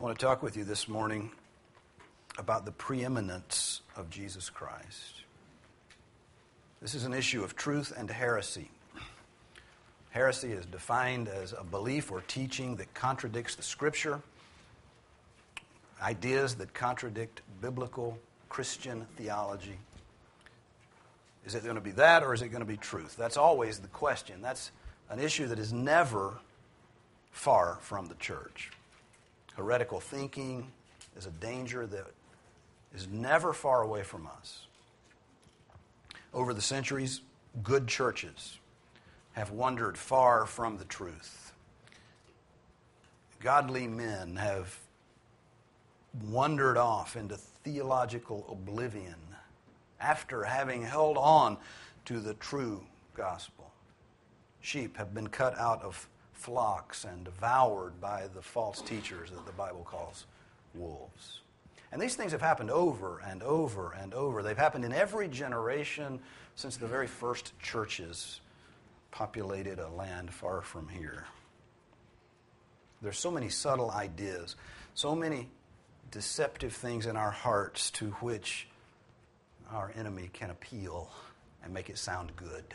I want to talk with you this morning about the preeminence of Jesus Christ. This is an issue of truth and heresy. Heresy is defined as a belief or teaching that contradicts the Scripture, ideas that contradict biblical Christian theology. Is it going to be that, or is it going to be truth? That's always the question. That's an issue that is never far from the church. Heretical thinking is a danger that is never far away from us. Over the centuries, good churches have wandered far from the truth. Godly men have wandered off into theological oblivion after having held on to the true gospel. Sheep have been cut out of flocks and devoured by the false teachers that the Bible calls wolves. And these things have happened over and over and over. They've happened in every generation since the very first churches populated a land far from here. There's so many subtle ideas, so many deceptive things in our hearts to which our enemy can appeal and make it sound good.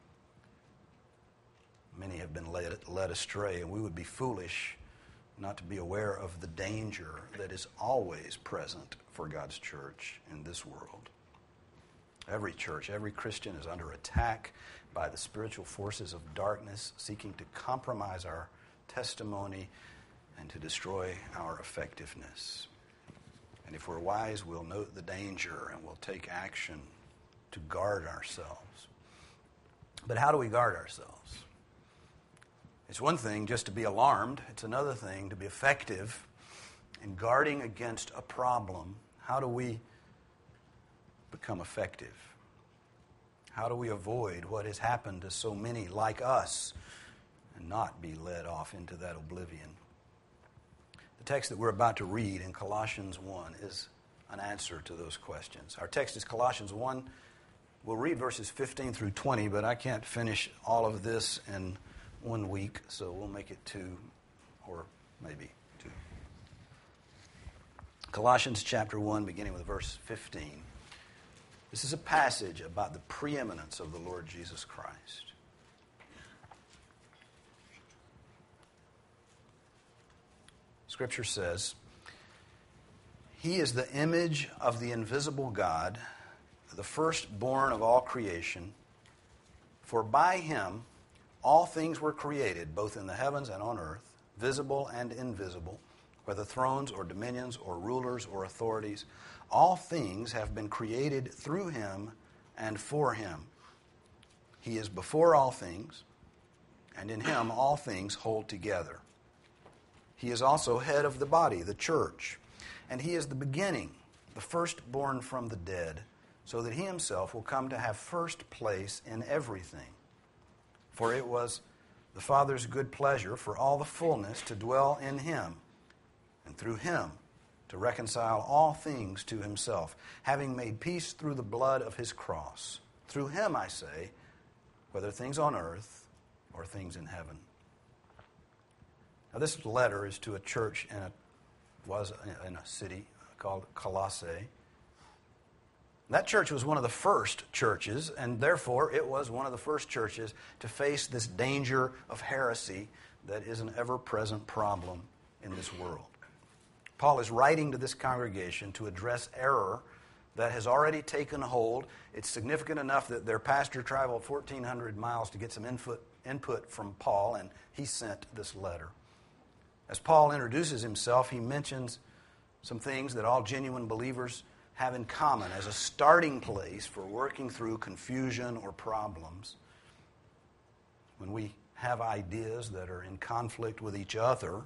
Many have been led astray, and we would be foolish not to be aware of the danger that is always present for God's church in this world. Every church, every Christian is under attack by the spiritual forces of darkness seeking to compromise our testimony and to destroy our effectiveness. And if we're wise, we'll note the danger and we'll take action to guard ourselves. But how do we guard ourselves? It's one thing just to be alarmed. It's another thing to be effective in guarding against a problem. How do we become effective? How do we avoid what has happened to so many like us and not be led off into that oblivion? The text that we're about to read in Colossians 1 is an answer to those questions. Our text is Colossians 1. We'll read verses 15 through 20, but I can't finish all of this in 1 week, so we'll make it 2 or maybe 2. Colossians chapter 1, beginning with verse 15. This is a passage about the preeminence of the Lord Jesus Christ. Scripture says, "He is the image of the invisible God, the firstborn of all creation. For by him all things were created, both in the heavens and on earth, visible and invisible, whether thrones or dominions or rulers or authorities. All things have been created through him and for him. He is before all things, and in him all things hold together. He is also head of the body, the church, and he is the beginning, the firstborn from the dead, so that he himself will come to have first place in everything. For it was the Father's good pleasure for all the fullness to dwell in him, and through him to reconcile all things to himself, having made peace through the blood of his cross. Through him, I say, whether things on earth or things in heaven." Now, this letter is to a church was in a city called Colossae. That church was one of the first churches, and therefore it was one of the first churches to face this danger of heresy that is an ever-present problem in this world. Paul is writing to this congregation to address error that has already taken hold. It's significant enough that their pastor traveled 1,400 miles to get some input from Paul, and he sent this letter. As Paul introduces himself, he mentions some things that all genuine believers have in common as a starting place for working through confusion or problems. When we have ideas that are in conflict with each other,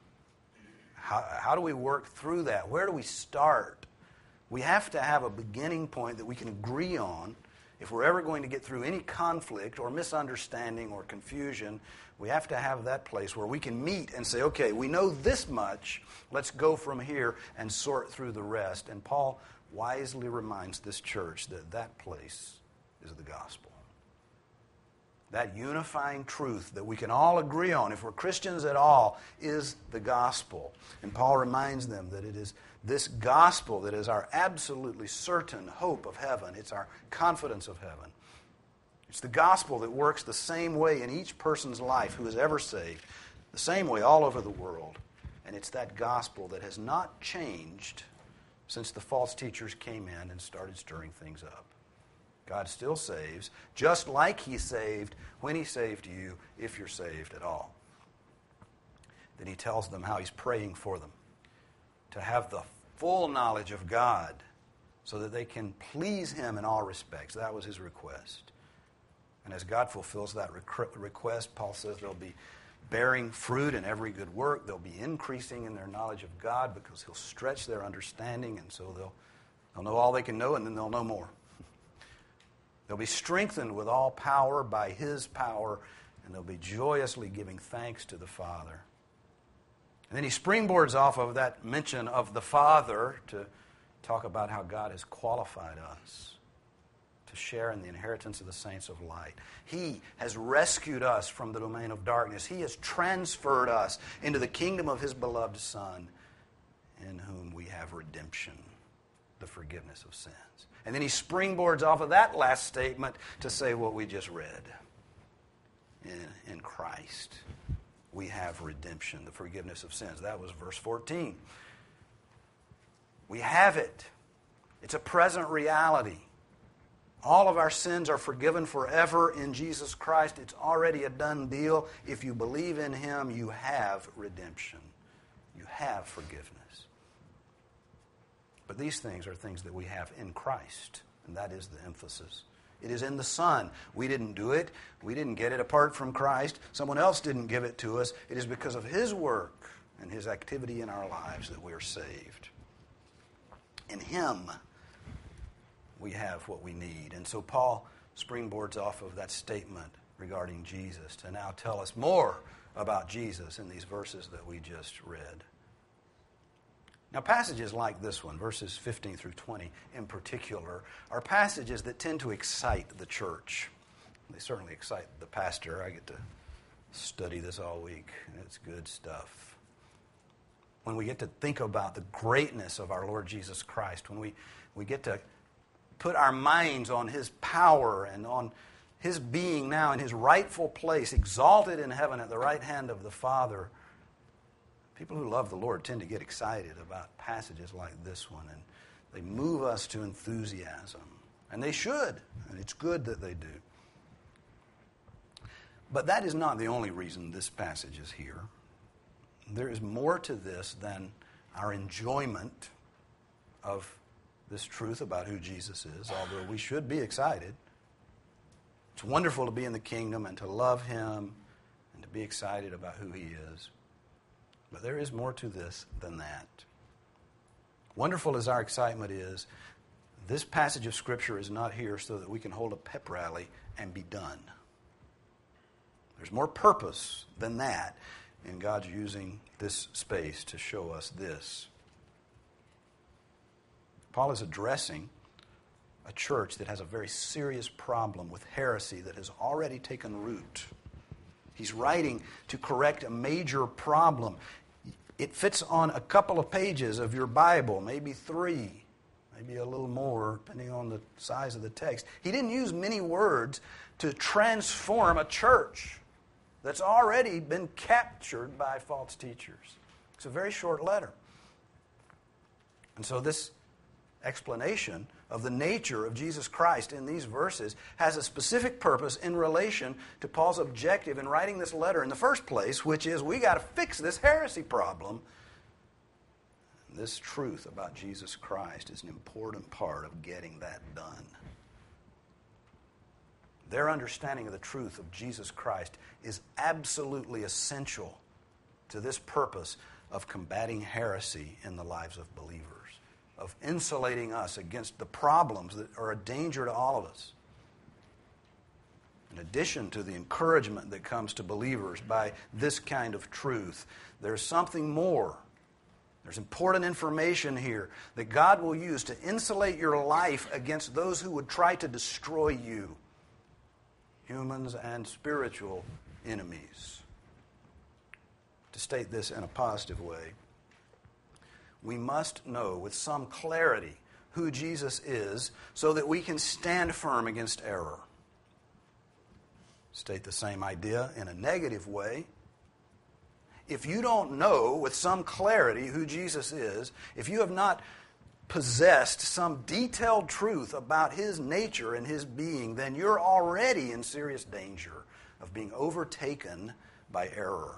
how do we work through that? Where do we start? We have to have a beginning point that we can agree on. If we're ever going to get through any conflict or misunderstanding or confusion, we have to have that place where we can meet and say, okay, we know this much, let's go from here and sort through the rest. And Paul wisely reminds this church that that place is the gospel. That unifying truth that we can all agree on, if we're Christians at all, is the gospel. And Paul reminds them that it is this gospel that is our absolutely certain hope of heaven. It's our confidence of heaven. It's the gospel that works the same way in each person's life who is ever saved, the same way all over the world. And it's that gospel that has not changed since the false teachers came in and started stirring things up. God still saves, just like He saved when He saved you, if you're saved at all. Then He tells them how He's praying for them, to have the full knowledge of God so that they can please Him in all respects. That was His request. And as God fulfills that request, Paul says they'll be bearing fruit in every good work. They'll be increasing in their knowledge of God because He'll stretch their understanding, and so they'll know all they can know, and then they'll know more. They'll be strengthened with all power by His power, and they'll be joyously giving thanks to the Father. And then he springboards off of that mention of the Father to talk about how God has qualified us to share in the inheritance of the saints of light. He has rescued us from the domain of darkness. He has transferred us into the kingdom of His beloved Son, in whom we have redemption, the forgiveness of sins. And then he springboards off of that last statement to say what we just read. In Christ, we have redemption, the forgiveness of sins. That was verse 14. We have it. It's a present reality. All of our sins are forgiven forever in Jesus Christ. It's already a done deal. If you believe in Him, you have redemption. You have forgiveness. But these things are things that we have in Christ, and that is the emphasis. It is in the Son. We didn't do it. We didn't get it apart from Christ. Someone else didn't give it to us. It is because of His work and His activity in our lives that we are saved. In Him, we have what we need. And so Paul springboards off of that statement regarding Jesus to now tell us more about Jesus in these verses that we just read. Now, passages like this one, verses 15 through 20 in particular, are passages that tend to excite the church. They certainly excite the pastor. I get to study this all week, and it's good stuff. When we get to think about the greatness of our Lord Jesus Christ, when we get to put our minds on His power and on His being now in His rightful place, exalted in heaven at the right hand of the Father, people who love the Lord tend to get excited about passages like this one, and they move us to enthusiasm. And they should, and it's good that they do. But that is not the only reason this passage is here. There is more to this than our enjoyment of this truth about who Jesus is, although we should be excited. It's wonderful to be in the kingdom and to love Him and to be excited about who He is. But there is more to this than that. Wonderful as our excitement is, this passage of Scripture is not here so that we can hold a pep rally and be done. There's more purpose than that in God's using this space to show us this. Paul is addressing a church that has a very serious problem with heresy that has already taken root. He's writing to correct a major problem. It fits on a couple of pages of your Bible, maybe 3, maybe a little more, depending on the size of the text. He didn't use many words to transform a church that's already been captured by false teachers. It's a very short letter. And so this explanation of the nature of Jesus Christ in these verses has a specific purpose in relation to Paul's objective in writing this letter in the first place, which is we got to fix this heresy problem. This truth about Jesus Christ is an important part of getting that done. Their understanding of the truth of Jesus Christ is absolutely essential to this purpose of combating heresy in the lives of believers, of insulating us against the problems that are a danger to all of us. In addition to the encouragement that comes to believers by this kind of truth, there's something more. There's important information here that God will use to insulate your life against those who would try to destroy you. humans and spiritual enemies. To state this in a positive way, we must know with some clarity who Jesus is so that we can stand firm against error. State the same idea in a negative way. If you don't know with some clarity who Jesus is, if you have not possessed some detailed truth about his nature and his being, then you're already in serious danger of being overtaken by error.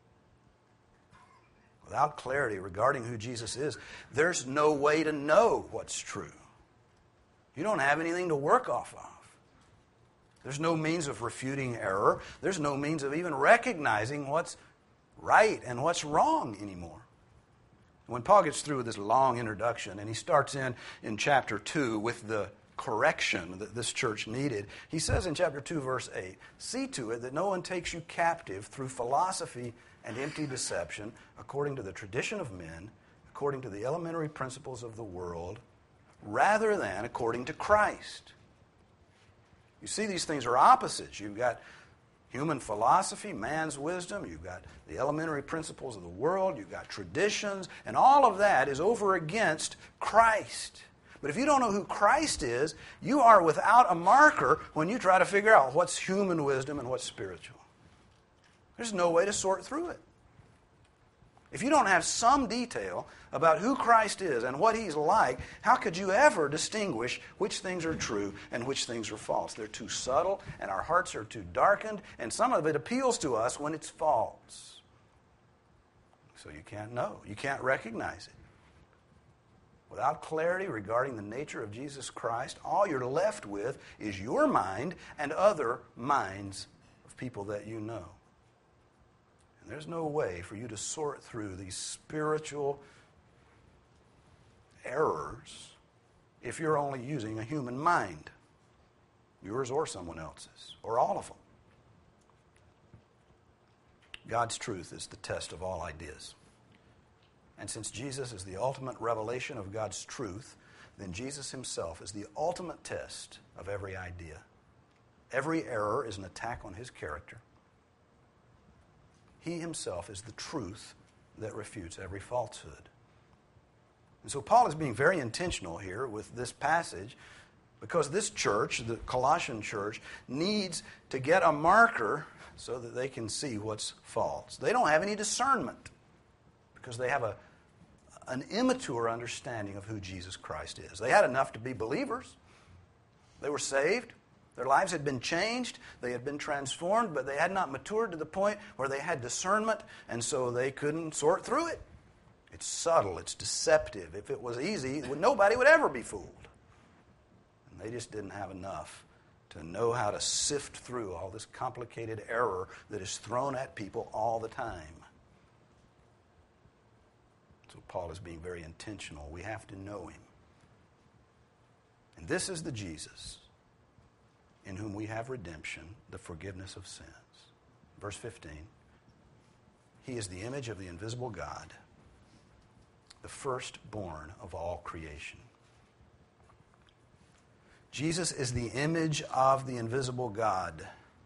Without clarity regarding who Jesus is, there's no way to know what's true. You don't have anything to work off of. There's no means of refuting error. There's no means of even recognizing what's right and what's wrong anymore. When Paul gets through with this long introduction and he starts in chapter 2 with the correction that this church needed, he says in chapter 2, verse 8, "See to it that no one takes you captive through philosophy and empty deception, according to the tradition of men, according to the elementary principles of the world, rather than according to Christ." You see, these things are opposites. You've got human philosophy, man's wisdom, you've got the elementary principles of the world, you've got traditions, and all of that is over against Christ. But if you don't know who Christ is, you are without a marker when you try to figure out what's human wisdom and what's spiritual. There's no way to sort through it. If you don't have some detail about who Christ is and what he's like, how could you ever distinguish which things are true and which things are false? They're too subtle, and our hearts are too darkened, and some of it appeals to us when it's false. So you can't know. You can't recognize it. Without clarity regarding the nature of Jesus Christ, all you're left with is your mind and other minds of people that you know. And there's no way for you to sort through these spiritual errors if you're only using a human mind, yours or someone else's, or all of them. God's truth is the test of all ideas. And since Jesus is the ultimate revelation of God's truth, then Jesus himself is the ultimate test of every idea. Every error is an attack on his character. He himself is the truth that refutes every falsehood. And so Paul is being very intentional here with this passage because this church, the Colossian church, needs to get a marker so that they can see what's false. They don't have any discernment because they have an immature understanding of who Jesus Christ is. They had enough to be believers. They were saved. Their lives had been changed. They had been transformed, but they had not matured to the point where they had discernment, and so they couldn't sort through it. It's subtle. It's deceptive. If it was easy, nobody would ever be fooled. And they just didn't have enough to know how to sift through all this complicated error that is thrown at people all the time. So Paul is being very intentional. We have to know him. And this is the Jesus in whom we have redemption, the forgiveness of sins. Verse 15, he is the image of the invisible God, the firstborn of all creation. Jesus is the image of the invisible God.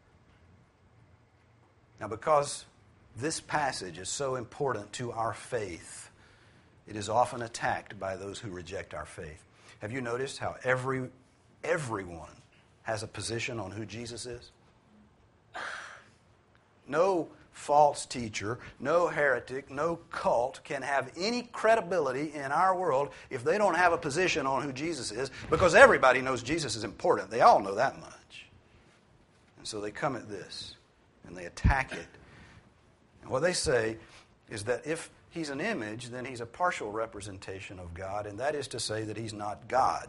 Now, because this passage is so important to our faith, it is often attacked by those who reject our faith. Have you noticed how everyone has a position on who Jesus is? No false teacher, no heretic, no cult can have any credibility in our world if they don't have a position on who Jesus is, because everybody knows Jesus is important. They all know that much. And so they come at this and they attack it. And what they say is that if he's an image, then he's a partial representation of God, and that is to say that he's not God.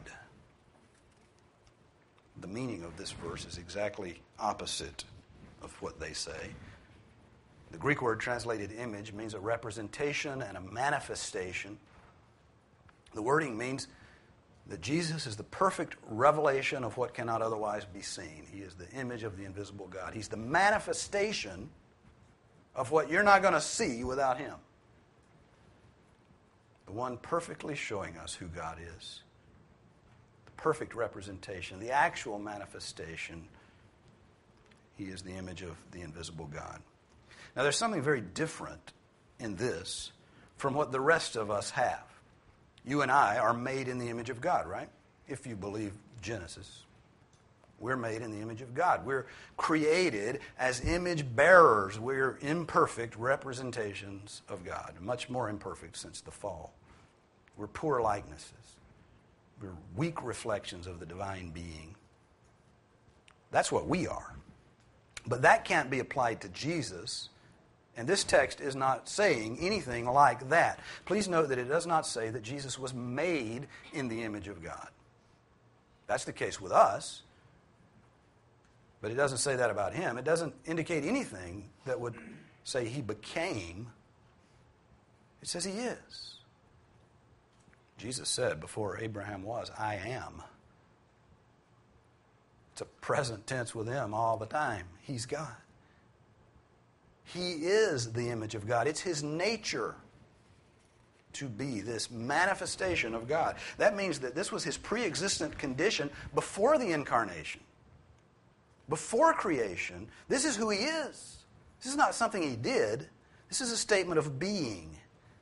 The meaning of this verse is exactly opposite of what they say. The Greek word translated image means a representation and a manifestation. The wording means that Jesus is the perfect revelation of what cannot otherwise be seen. He is the image of the invisible God. He's the manifestation of what you're not going to see without him. The one perfectly showing us who God is. The perfect representation, the actual manifestation He is the image of the invisible God. Now, there's something very different in this from what the rest of us have. You and I are made in the image of God, right? If you believe Genesis. We're made in the image of God. We're created as image bearers. We're imperfect representations of God, much more imperfect since the fall. We're poor likenesses. We're weak reflections of the divine being. That's what we are. But that can't be applied to Jesus, and this text is not saying anything like that. Please note that it does not say that Jesus was made in the image of God. That's the case with us. But it doesn't say that about him. It doesn't indicate anything that would say he became. It says he is. Jesus said, before Abraham was, I am. It's a present tense with him all the time. He's God. He is the image of God. It's his nature to be this manifestation of God. That means that this was his pre-existent condition before the incarnation. Before creation, this is who he is. This is not something he did. This is a statement of being.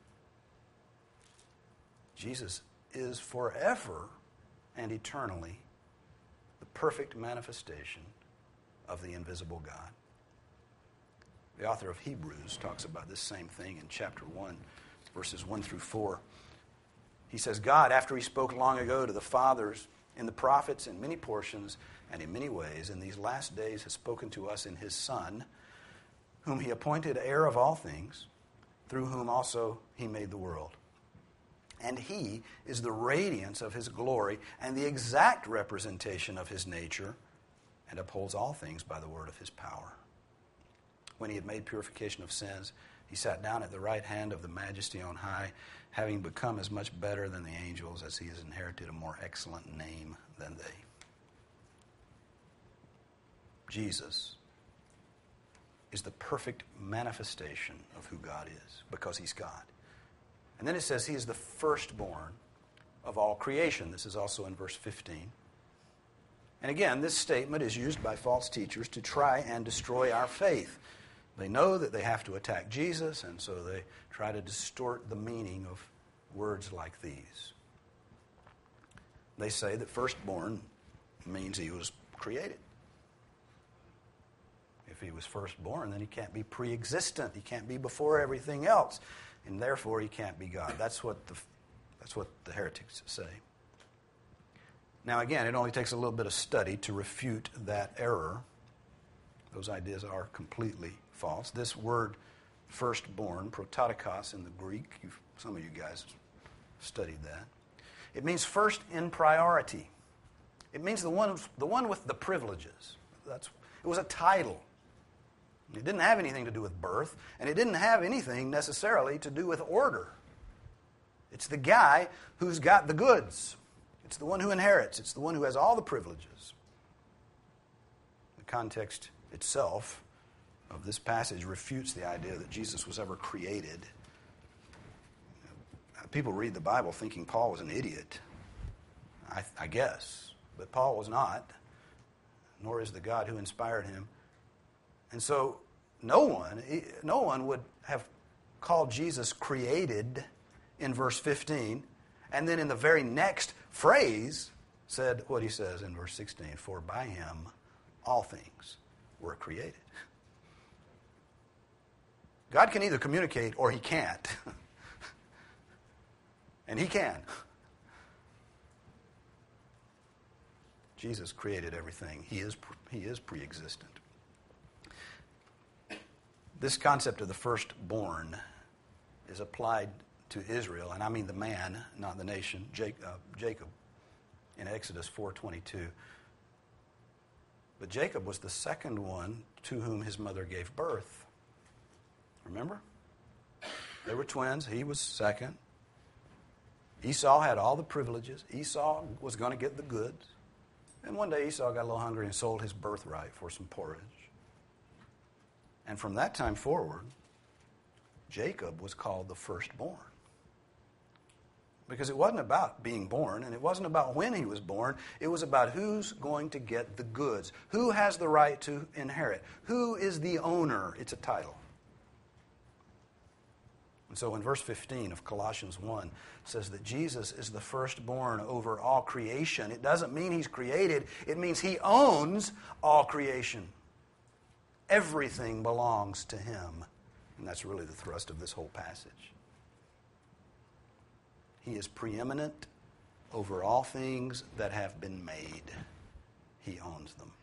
Jesus is forever and eternally the perfect manifestation of the invisible God. The author of Hebrews talks about this same thing in chapter 1, verses 1 through 4. He says, God, after he spoke long ago to the fathers in the prophets in many portions and in many ways, in these last days has spoken to us in his Son, whom he appointed heir of all things, through whom also he made the world. And he is the radiance of his glory and the exact representation of his nature, and upholds all things by the word of his power. When he had made purification of sins, he sat down at the right hand of the Majesty on high, having become as much better than the angels as he has inherited a more excellent name than they. Jesus is the perfect manifestation of who God is, because he's God. And then it says he is the firstborn of all creation. This is also in verse 15. And again, this statement is used by false teachers to try and destroy our faith. They know that they have to attack Jesus, and so they try to distort the meaning of words like these. They say that firstborn means he was created. If he was firstborn, then he can't be pre-existent. He can't be before everything else, and therefore he can't be God. That's what the heretics say. Now again, it only takes a little bit of study to refute that error. Those ideas are completely false. This word firstborn, prototokos in the Greek, some of you guys studied that. It means first in priority. It means the one with the privileges. It was a title. It didn't have anything to do with birth, and it didn't have anything necessarily to do with order. It's the guy who's got the goods. It's the one who inherits. It's the one who has all the privileges. The context itself of this passage refutes the idea that Jesus was ever created. People read the Bible thinking Paul was an idiot, I guess. But Paul was not, nor is the God who inspired him. And so no one would have called Jesus created in verse 15, and then in the very next phrase said what he says in verse 16, for by him all things were created. God can either communicate or he can't. And he can. Jesus created everything. He is pre-existent. This concept of the firstborn is applied to Israel, and I mean the man, not the nation, Jacob, in Exodus 4:22. But Jacob was the second one to whom his mother gave birth. Remember? They were twins. He was second. Esau had all the privileges. Esau was going to get the goods. And one day Esau got a little hungry and sold his birthright for some porridge. And from that time forward, Jacob was called the firstborn. Because it wasn't about being born, and it wasn't about when he was born. It was about who's going to get the goods. Who has the right to inherit? Who is the owner? It's a title. And so in verse 15 of Colossians 1, it says that Jesus is the firstborn over all creation. It doesn't mean he's created. It means he owns all creation. Everything belongs to him. And that's really the thrust of this whole passage. He is preeminent over all things that have been made. He owns them.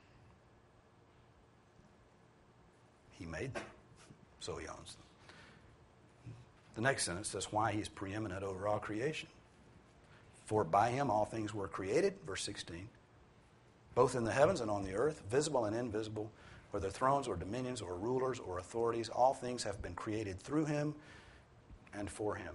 He made them, so he owns them. The next sentence says why he's preeminent over all creation. For by him all things were created, verse 16, both in the heavens and on the earth, visible and invisible, whether thrones or dominions or rulers or authorities, all things have been created through him and for him.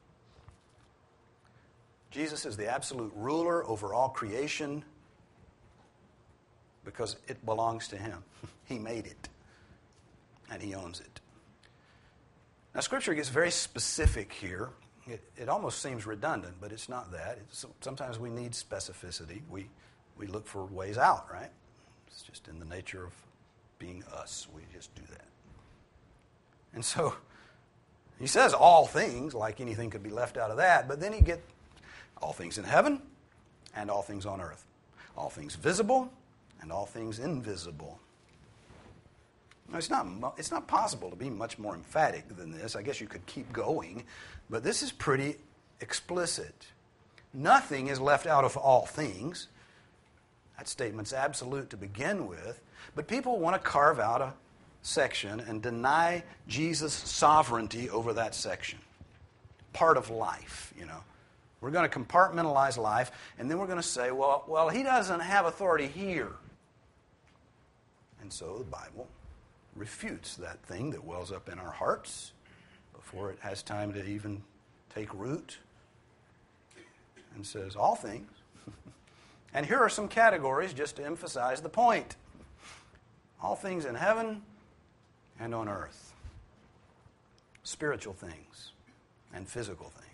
Jesus is the absolute ruler over all creation because it belongs to him. He made it, and he owns it. Now, Scripture gets very specific here. It almost seems redundant, but it's not that. Sometimes we need specificity. We look for ways out, right? It's just in the nature of being us. We just do that. And so he says all things, like anything could be left out of that, but then he gets all things in heaven and all things on earth. All things visible and all things invisible. Now, it's not possible to be much more emphatic than this. I guess you could keep going, but this is pretty explicit. Nothing is left out of all things. That statement's absolute to begin with, but people want to carve out a section and deny Jesus' sovereignty over that section. Part of life, you know. We're going to compartmentalize life, and then we're going to say, well, he doesn't have authority here. And so the Bible refutes that thing that wells up in our hearts before it has time to even take root, and says all things. And here are some categories just to emphasize the point. All things in heaven and on earth. Spiritual things and physical things.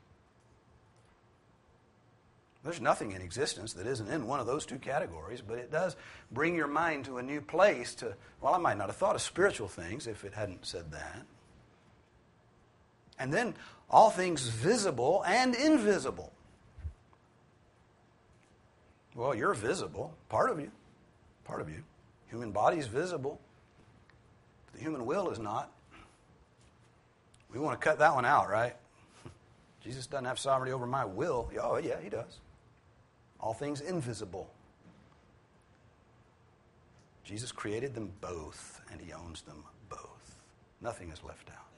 There's nothing in existence that isn't in one of those two categories, but it does bring your mind to a new place to, well, I might not have thought of spiritual things if it hadn't said that. And then all things visible and invisible. Well, you're visible, part of you. Human body is visible. The human will is not. We want to cut that one out, right? Jesus doesn't have sovereignty over my will. Oh, yeah, he does. All things invisible. Jesus created them both, and he owns them both. Nothing is left out.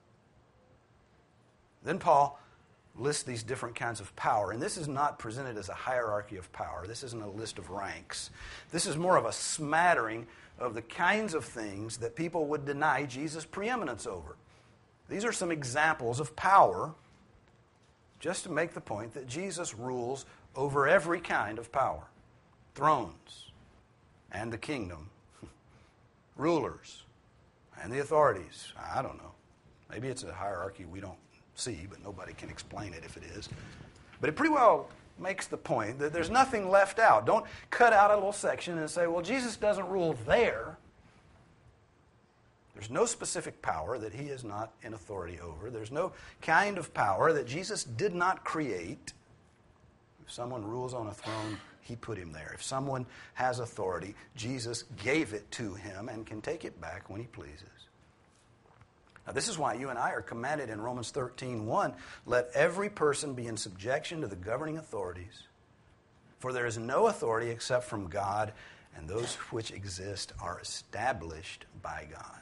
Then Paul lists these different kinds of power, and this is not presented as a hierarchy of power. This isn't a list of ranks. This is more of a smattering of the kinds of things that people would deny Jesus' preeminence over. These are some examples of power, just to make the point that Jesus rules over every kind of power. Thrones and the kingdom, rulers and the authorities. I don't know. Maybe it's a hierarchy we don't see, but nobody can explain it if it is. But it pretty well makes the point that there's nothing left out. Don't cut out a little section and say, well, Jesus doesn't rule there. There's no specific power that he is not in authority over. There's no kind of power that Jesus did not create. If someone rules on a throne, he put him there. If someone has authority, Jesus gave it to him and can take it back when he pleases. Now, this is why you and I are commanded in Romans 13:1, let every person be in subjection to the governing authorities, for there is no authority except from God, and those which exist are established by God.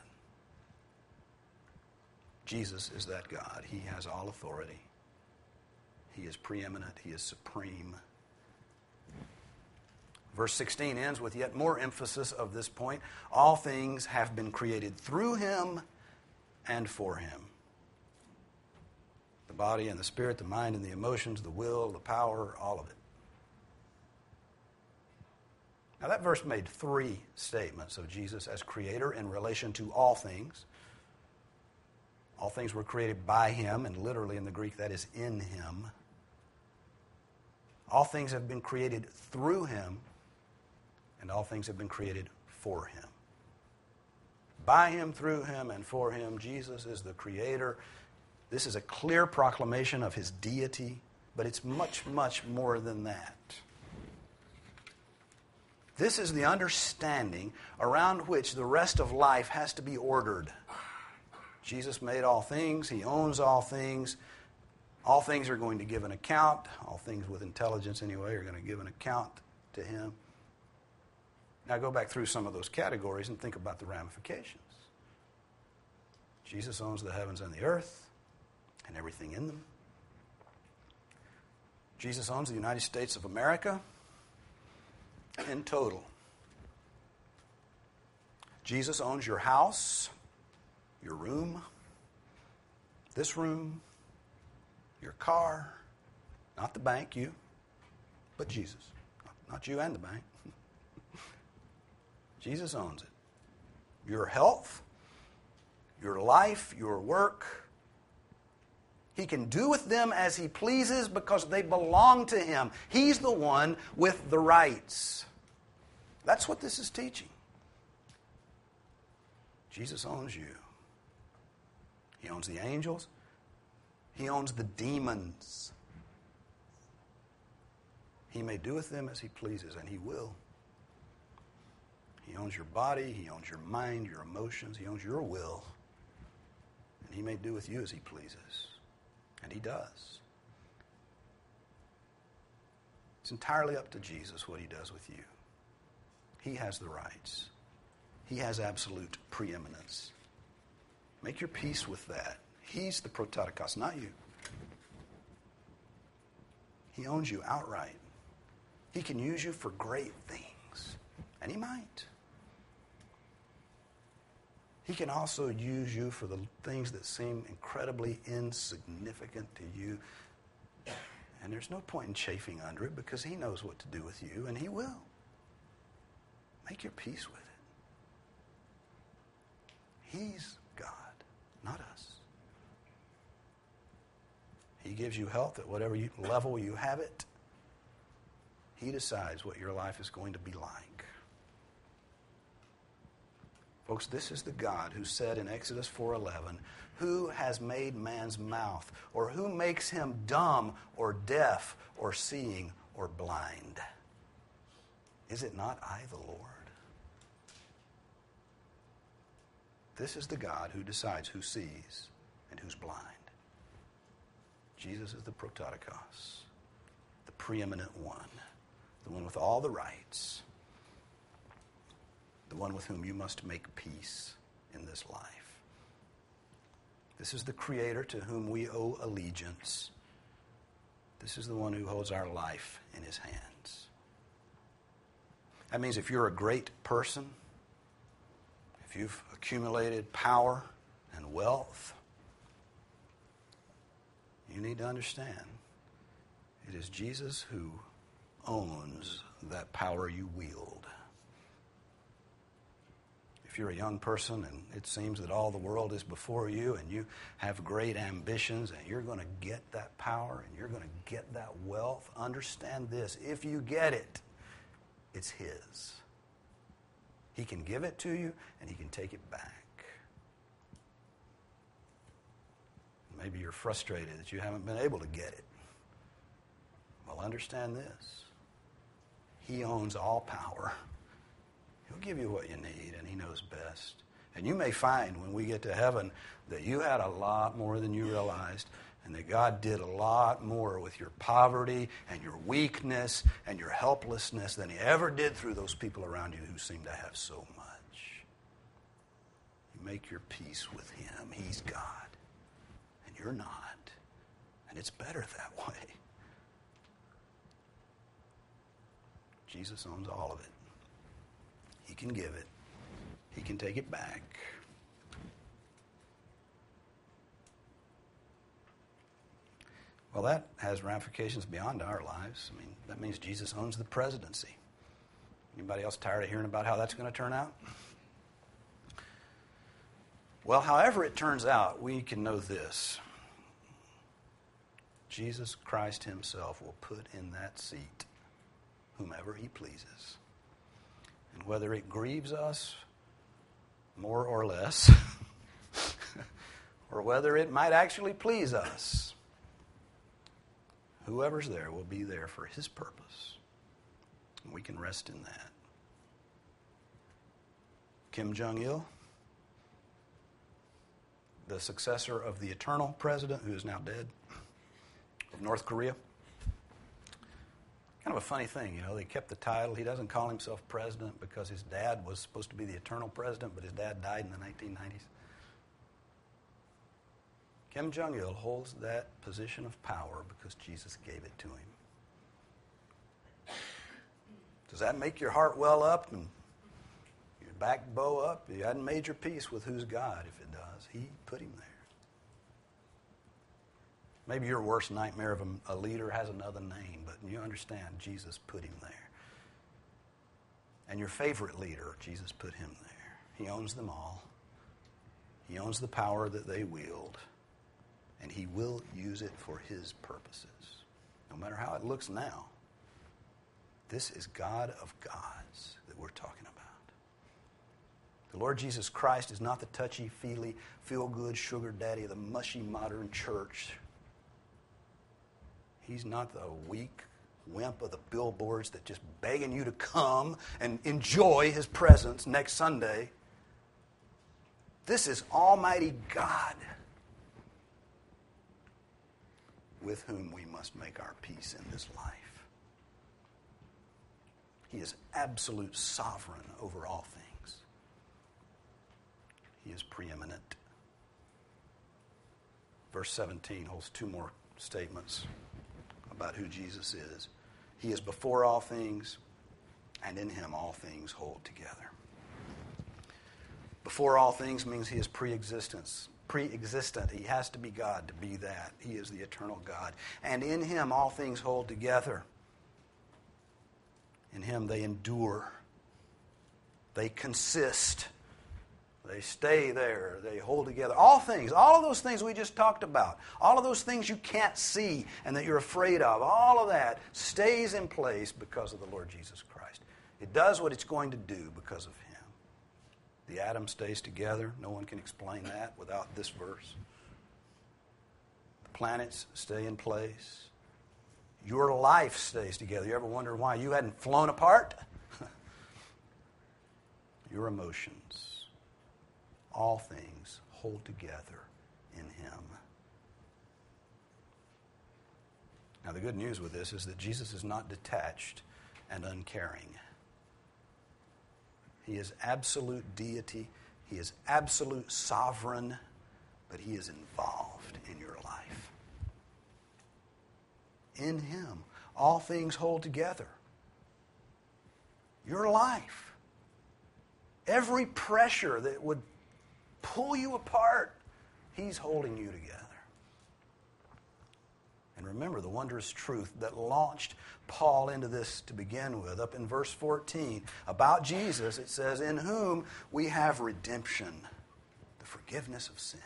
Jesus is that God. He has all authority. He is preeminent. He is supreme. Verse 16 ends with yet more emphasis of this point. All things have been created through him and for him. The body and the spirit, the mind and the emotions, the will, the power, all of it. Now that verse made three statements of Jesus as creator in relation to all things. All things were created by him, and literally in the Greek that is in him. All things have been created through him, and all things have been created for him. By him, through him, and for him, Jesus is the creator. This is a clear proclamation of his deity, but it's much, much more than that. This is the understanding around which the rest of life has to be ordered. Jesus made all things. He owns all things. All things are going to give an account. All things with intelligence, anyway, are going to give an account to him. Now go back through some of those categories and think about the ramifications. Jesus owns the heavens and the earth and everything in them. Jesus owns the United States of America in total. Jesus owns your house, your room, this room, your car, not the bank, you, but Jesus. Not you and the bank. Jesus owns it. Your health, your life, your work. He can do with them as he pleases because they belong to him. He's the one with the rights. That's what this is teaching. Jesus owns you. He owns the angels. He owns the demons. He may do with them as he pleases, and he will. He owns your body. He owns your mind, your emotions. He owns your will. And he may do with you as he pleases. And he does. It's entirely up to Jesus what he does with you. He has the rights. He has absolute preeminence. Make your peace with that. He's the prototokos, not you. He owns you outright. He can use you for great things. And he might. He can also use you for the things that seem incredibly insignificant to you. And there's no point in chafing under it because he knows what to do with you, and he will. Make your peace with it. He's God, not us. He gives you health at whatever level you have it. He decides what your life is going to be like. Folks, this is the God who said in Exodus 4:11, "Who has made man's mouth, or who makes him dumb or deaf or seeing or blind? Is it not I, the Lord?" This is the God who decides who sees and who's blind. Jesus is the prototokos, the preeminent one, the one with all the rights, the one with whom you must make peace in this life. This is the Creator to whom we owe allegiance. This is the one who holds our life in his hands. That means if you're a great person, if you've accumulated power and wealth, you need to understand it is Jesus who owns that power you wield. If you're a young person and it seems that all the world is before you and you have great ambitions and you're going to get that power and you're going to get that wealth, understand this. If you get it, it's his. He can give it to you and he can take it back. Maybe you're frustrated that you haven't been able to get it. Well, understand this. He owns all power. He'll give you what you need, and he knows best. And you may find when we get to heaven that you had a lot more than you realized, and that God did a lot more with your poverty and your weakness and your helplessness than he ever did through those people around you who seem to have so much. You make your peace with him. He's God, and you're not. And it's better that way. Jesus owns all of it. He can give it. He can take it back. Well, that has ramifications beyond our lives. I mean, that means Jesus owns the presidency. Anybody else tired of hearing about how that's going to turn out? Well, however it turns out, we can know this. Jesus Christ himself will put in that seat whomever he pleases. And whether it grieves us more or less, or whether it might actually please us, whoever's there will be there for his purpose. And we can rest in that. Kim Jong-il, the successor of the eternal president who is now dead of North Korea. Kind of a funny thing, you know, they kept the title. He doesn't call himself president because his dad was supposed to be the eternal president, but his dad died in the 1990s. Kim Jong-il holds that position of power because Jesus gave it to him. Does that make your heart well up and your back bow up? You hadn't made your peace with who's God if it does. He put him there. Maybe your worst nightmare of a leader has another name, but you understand Jesus put him there. And your favorite leader, Jesus put him there. He owns them all. He owns the power that they wield. And he will use it for his purposes. No matter how it looks now. This is God of gods that we're talking about. The Lord Jesus Christ is not the touchy-feely, feel-good sugar daddy of the mushy modern church. He's not the weak wimp of the billboards that just begging you to come and enjoy his presence next Sunday. This is Almighty God, with whom we must make our peace in this life. He is absolute sovereign over all things. He is preeminent. Verse 17 holds two more statements about who Jesus is. He is before all things, and in him all things hold together. Before all things means he is pre-existent. He has to be God to be that. He is the eternal God. And in him all things hold together. In him they endure. They consist. They stay there. They hold together. All things, all of those things we just talked about, all of those things you can't see and that you're afraid of, all of that stays in place because of the Lord Jesus Christ. It does what it's going to do because of him. The atom stays together. No one can explain that without this verse. The planets stay in place. Your life stays together. You ever wonder why you hadn't flown apart? Your emotions. All things hold together in him. Now the good news with this is that Jesus is not detached and uncaring. He is absolute deity. He is absolute sovereign, but he is involved in your life. In him, all things hold together. Your life. Every pressure that would pull you apart, he's holding you together. And remember the wondrous truth that launched Paul into this to begin with. Up in verse 14, about Jesus, it says, in whom we have redemption, the forgiveness of sins.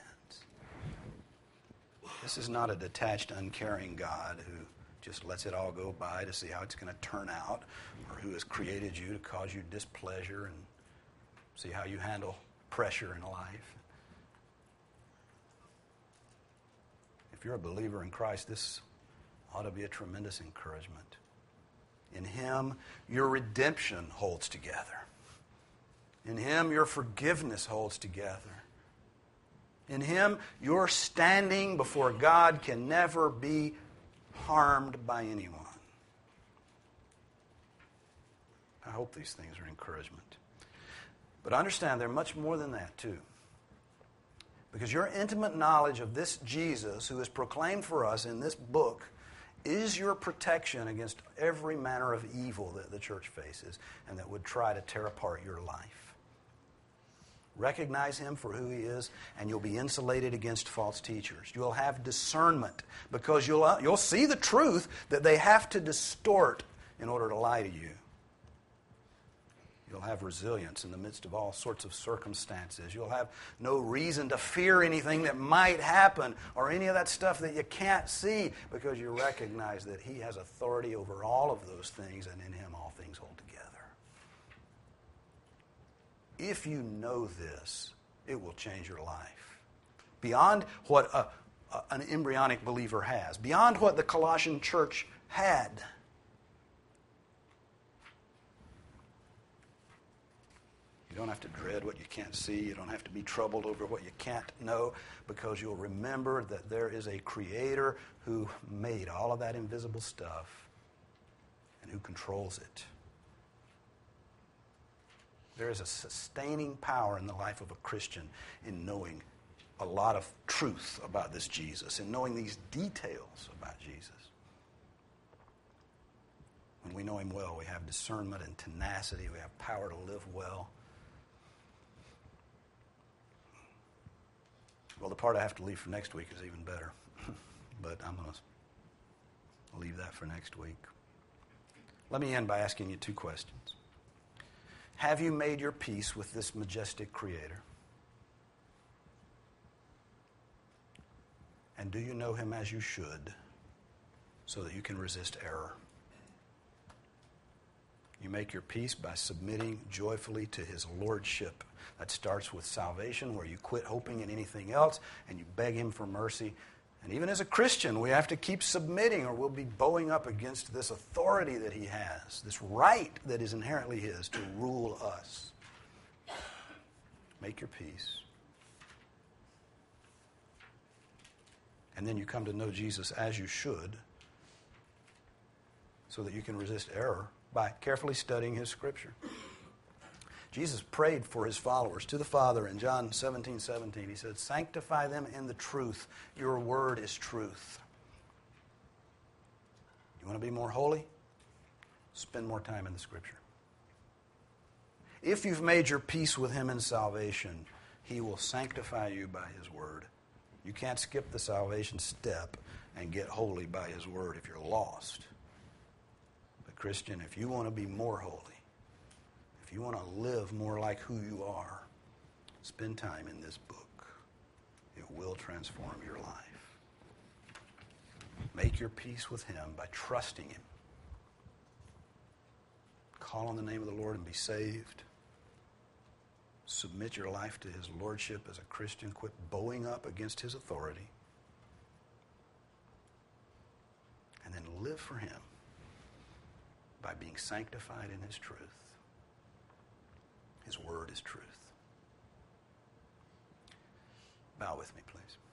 This is not a detached, uncaring God who just lets it all go by to see how it's going to turn out, or who has created you to cause you displeasure and see how you handle pressure in life. If you're a believer in Christ, this ought to be a tremendous encouragement. In him, your redemption holds together. In him, your forgiveness holds together. In him, your standing before God can never be harmed by anyone. I hope these things are encouragement. But understand they're much more than that too. Because your intimate knowledge of this Jesus who is proclaimed for us in this book is your protection against every manner of evil that the church faces and that would try to tear apart your life. Recognize him for who he is, and you'll be insulated against false teachers. You'll have discernment because you'll see the truth that they have to distort in order to lie to you. You'll have resilience in the midst of all sorts of circumstances. You'll have no reason to fear anything that might happen or any of that stuff that you can't see, because you recognize that He has authority over all of those things, and in Him all things hold together. If you know this, it will change your life. Beyond what an embryonic believer has, beyond what the Colossian church had. You don't have to dread what you can't see. You don't have to be troubled over what you can't know, because you'll remember that there is a Creator who made all of that invisible stuff and who controls it. There is a sustaining power in the life of a Christian in knowing a lot of truth about this Jesus, in knowing these details about Jesus. When we know Him well, we have discernment and tenacity. We have power to live well. Well, the part I have to leave for next week is even better. But I'm going to leave that for next week. Let me end by asking you two questions. Have you made your peace with this majestic Creator? And do you know Him as you should, so that you can resist error? You make your peace by submitting joyfully to His lordship. That starts with salvation, where you quit hoping in anything else and you beg Him for mercy. And even as a Christian, we have to keep submitting, or we'll be bowing up against this authority that He has, this right that is inherently His to rule us. Make your peace. And then you come to know Jesus as you should, so that you can resist error by carefully studying His Scripture. Jesus prayed for His followers to the Father in John 17:17. He said, "Sanctify them in the truth. Your word is truth." You want to be more holy? Spend more time in the Scripture. If you've made your peace with Him in salvation, He will sanctify you by His word. You can't skip the salvation step and get holy by His word if you're lost. But Christian, if you want to be more holy, if you want to live more like who you are, spend time in this book. It will transform your life. Make your peace with Him by trusting Him. Call on the name of the Lord and be saved. Submit your life to His lordship as a Christian. Quit bowing up against His authority. And then live for Him by being sanctified in His truth. His word is truth. Bow with me, please.